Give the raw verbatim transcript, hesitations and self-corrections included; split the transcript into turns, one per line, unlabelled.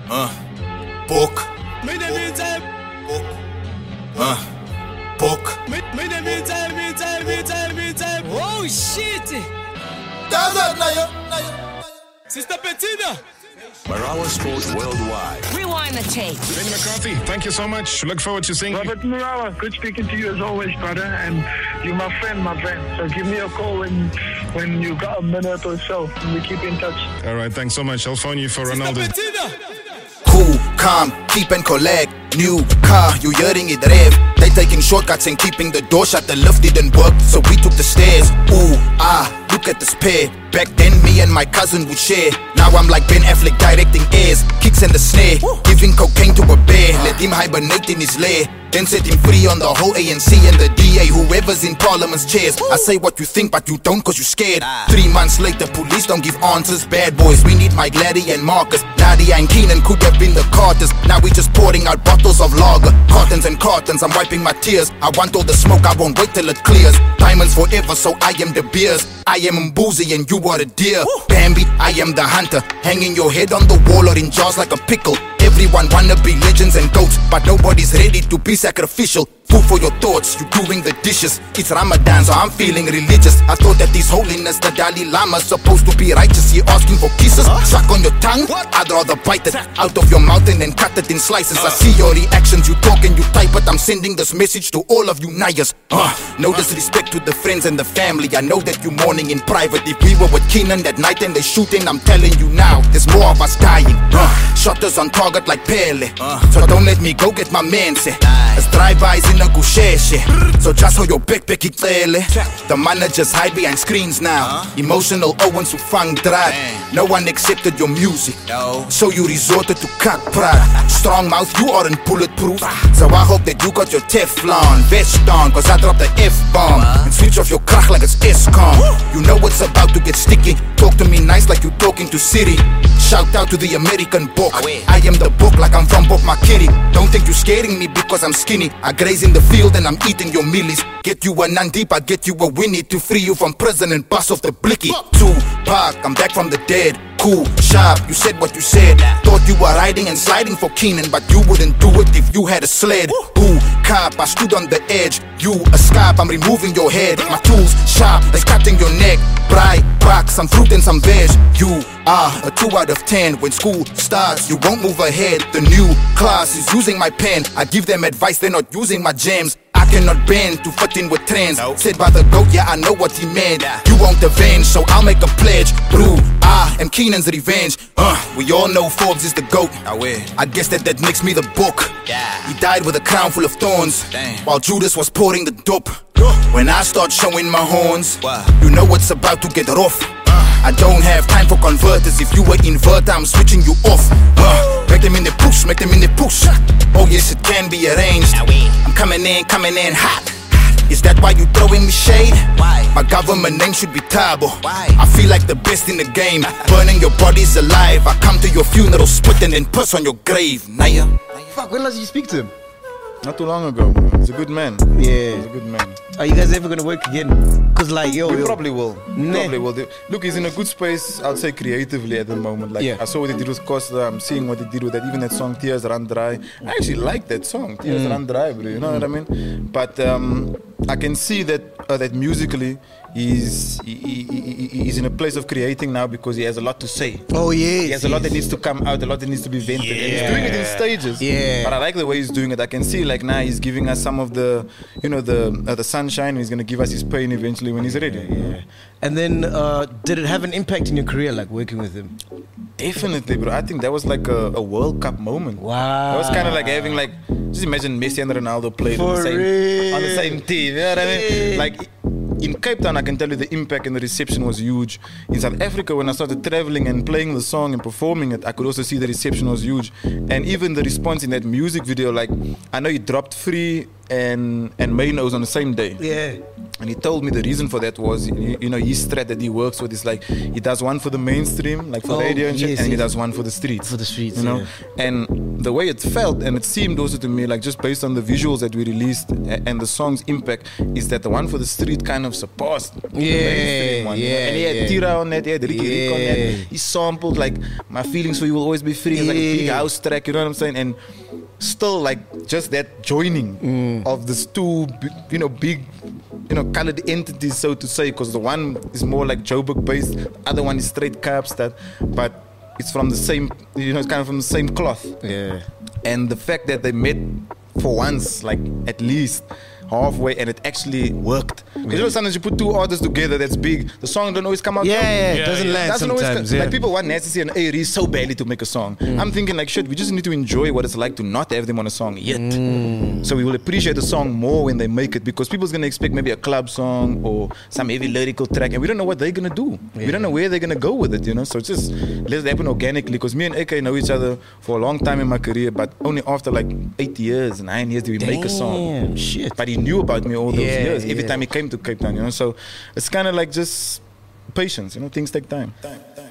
Uh, book. Book. Uh, book.
Oh shit! Sister Bettina!
Marawa Sport Worldwide.
Rewind the tape.
Benny McCarthy, thank you so much. Look forward to seeing you.
Robert Marawa, good speaking to you as always, brother. And you're my friend, my friend. So give me a call when when you got a minute or so. And we keep in touch.
All right, thanks so much. I'll phone you for Ronaldo.
Cool, calm, keep and collect. New car, you hearing it rev. They taking shortcuts and keeping the door shut. The lift didn't work, so we took the stairs. Ooh, ah, look at this pair. Back then me and my cousin would share. Now I'm like Ben Affleck directing airs. Kicks and the snare, giving cocaine to a bear. Let him hibernate in his lair. Then set him free on the whole A N C and the D A. Whoever's in parliament's chairs. I say what you think but you don't cause you scared. Three months later police don't give answers. Bad boys, we need Mike Laddie and Marcus. Nadia and Keenan could have been the Carters. Now we just pouring out bottles of lager. Cartons and cartons, I'm wiping my tears. I want all the smoke, I won't wait till it clears. Diamonds forever, so I am the beers. I am Mbuzi and you are a deer. Bambi, I am the hunter. Hanging your head on the wall or in jars like a pickle. Everyone wanna be legends and goats, but nobody's ready to be sacrificial. Food for your thoughts, you doing the dishes. It's Ramadan, so I'm feeling religious. I thought that this holiness, the Dalai Lama's supposed to be righteous. He asking for kisses, suck on your tongue. I'd rather bite it out of your mouth and then cut it in slices. I see your reactions, you talk and you type, but I'm sending this message to all of you Nayas. Uh, no disrespect to the friends and the family. I know that you mourning in private. If we were with Keenan that night and they shooting, I'm telling you now, there's more of us dying. Uh, Shotters on target like Pele. So don't let me go get my man say. As drive-bys in a gusheshe. So just hold your backpack itlele. The managers hide behind screens now. Emotional Owens who fang drag. No one accepted your music. So you resorted to cut pride. Strong mouth, you aren't bulletproof. So I hope that you got your Teflon vest on, cause I dropped the F-bomb and switch off your crack like it's ESCOM. You know it's about to get sticky. Talk to me nice like you talking to Siri. Shout out to the American book. I am the book like I'm from Bob McKinney. Don't think you're scaring me because I'm skinny. I graze in the field and I'm eating your millies. Get you a Nandip, I get you a Winnie to free you from prison and bust off the blicky. Tupac, I'm back from the dead. Cool, sharp, you said what you said. Thought you were riding and sliding for Keenan, but you wouldn't do it if you had a sled. Ooh, cop, I stood on the edge. You a scarp, I'm removing your head. My tools sharp, it's cutting your neck. Bright rock, some fruit and some veg. You are a two out of ten. When school starts, you won't move ahead. The new class is using my pen. I give them advice, they're not using my gems. I cannot bend to fit in with trends. Nope. Said by the goat, yeah, I know what he meant. Yeah. You won't avenge, so I'll make a pledge. Brew, I am Keenan's revenge. Uh, we all know Forbes is the goat. I guess that that makes me the book. Yeah. He died with a crown full of thorns. Damn. While Judas was pouring the dope. When I start showing my horns, wow, you know what's about to get rough. uh, I don't have time for converters. If you were inverter, I'm switching you off. uh, Make them in the push, make them in the push. Oh yes, it can be arranged. I'm coming in, coming in hot. Is that why you throwing me shade? Why? My government name should be Tabo. Why? I feel like the best in the game. Burning your bodies alive. I come to your funeral, spit and then piss on your grave. Naya.
Fuck, when last did you speak to him?
Not too long ago. He's a good man.
Yeah.
He's a good man.
Are you guys ever gonna work again? Cause like, yo,
we
yo.
probably will.
Nah.
Probably will. Look, he's in a good space, I'd say creatively at the moment. Like, yeah. I saw what he did with Costa, I'm seeing what he did with that, even that song Tears Run Dry. I actually like that song, Tears mm. Run Dry, bro, you know mm. what I mean? But um, I can see that uh, that musically, he's he, he, he, he's in a place of creating now because he has a lot to say.
Oh yeah,
he has
yes.
a lot that needs to come out, a lot that needs to be vented.
Yeah.
And he's doing it in stages.
Yeah.
But I like the way he's doing it. I can see like now he's giving us some of the, you know, the uh, the sunshine. He's gonna give us his pain eventually when he's ready.
Yeah. yeah. And then, uh, did it have an impact in your career, like working with him?
Definitely, bro. I think that was like a, a World Cup moment.
Wow.
That was kind of like having like, just imagine Messi and Ronaldo played on the, same, on the same team. You know what I mean? Like in Cape Town, I can tell you the impact and the reception was huge. In South Africa, when I started traveling and playing the song and performing it, I could also see the reception was huge. And even the response in that music video, like I know he dropped Free and and Maynos on the same day.
Yeah.
And he told me the reason for that was, you, you know, his thread that he works with is like, he does one for the mainstream, like for
oh,
radio and shit,
yes,
and
yes.
he does one for the streets.
For the streets,
you know.
Yeah.
And the way it felt and it seemed also to me, like just based on the visuals that we released a- and the song's impact, is that the one for the street kind of surpassed the mainstream one, you know?
yeah,
And he had
yeah.
Tira on that, he had Ricky Rick on that.
Yeah.
He sampled like My Feelings For You Will Always Be Free. It's like a big
Yeah.
house track, you know what I'm saying? And still like just that joining
Mm.
of these two, b- you know, big, you know, colored entities, so to say, because the one is more like Joburg based, the other one is straight Kaapstad, but it's from the same, you know, it's kind of from the same cloth.
Yeah.
And the fact that they met for once, like at least halfway, and it actually worked. Because you know, sometimes you put two artists together that's big, the song don't always come out.
Yeah,
well.
yeah, it
Yeah,
doesn't
yeah.
land
Doesn't always
sometimes.
co-
yeah.
Like people want Nasty and Aries so badly to make a song. I'm thinking like shit, we just need to enjoy what it's like to not have them on a song yet. So we will appreciate the song more when they make it, because people's gonna expect maybe a club song or some heavy lyrical track, and we don't know what they're gonna do. We don't know where they're gonna go with it, you know. So it's just let it happen organically. Because me and A K know each other for a long time in my career, but only after like eight years, nine years did we make a song.
Damn, shit.
But he knew about me all those
Yeah,
years. Every
yeah.
time he came to Cape Town, you know. So it's kind of like just patience, you know. Things take time. time, time.